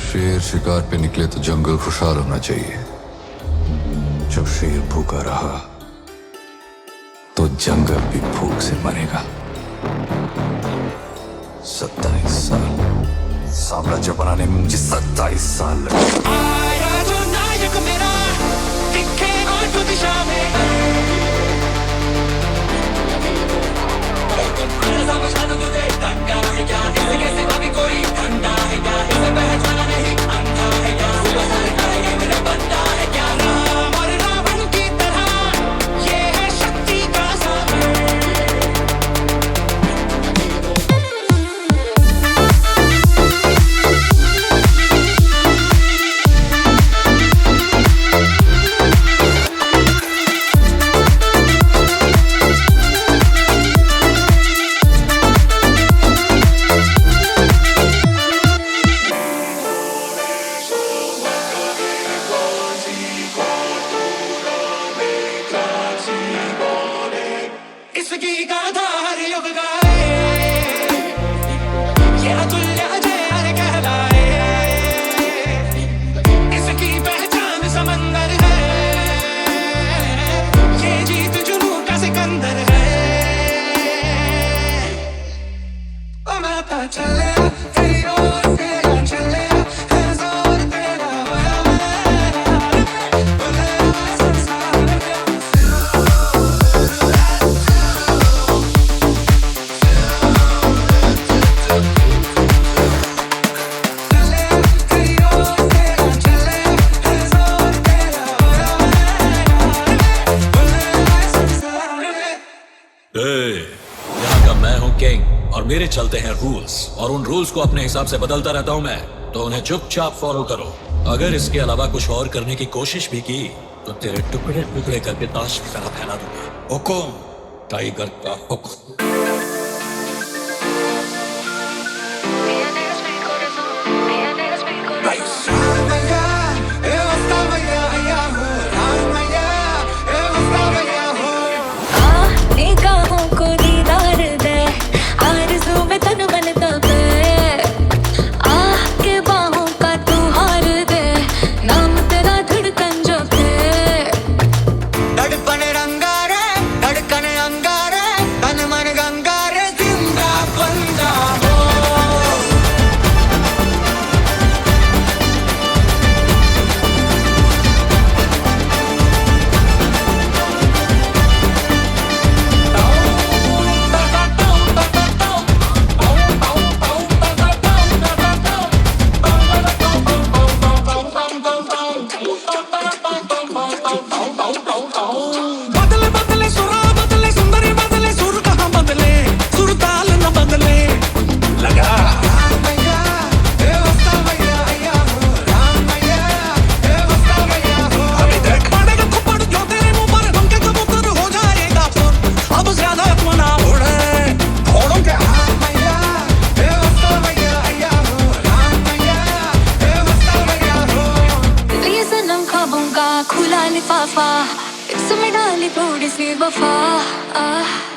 शेर शिकार पे निकले तो जंगल खुशहाल होना चाहिए। जब शेर भूखा रहा तो जंगल भी भूख से मरेगा। 27 साल साम्राज्य बनाने में मुझे 27 साल लगे। आया जो नायक मेरा दिखे आठ दिशा में। कैसे अभी कोई ठंडा है क्या, इसे पहचाना नहीं अंधा है क्या, ये मेरा बंदा है क्या। राम और रावण की तरह ये है शक्ति का इसकी गाथा युग गाए, ये अतुल्य अजय कहलाए। इसकी पहचान समंदर है, ये जीत जुनून का सिकंदर है। ओ मैं पता चले तेरी ओर तेरा चले, है जोर तेरा होया यहाँ का मैं हूँ किंग और मेरे चलते हैं रूल्स, और उन रूल्स को अपने हिसाब से बदलता रहता हूँ मैं, तो उन्हें चुपचाप फॉलो करो। अगर इसके अलावा कुछ और करने की कोशिश भी की तो तेरे टुकड़े टुकड़े करके ताश की तरह फैला दूंगा। हुकुम, टाइगर का हुक्म। खुला लिफाफा, इसमें डाली थोड़ी सी वफा।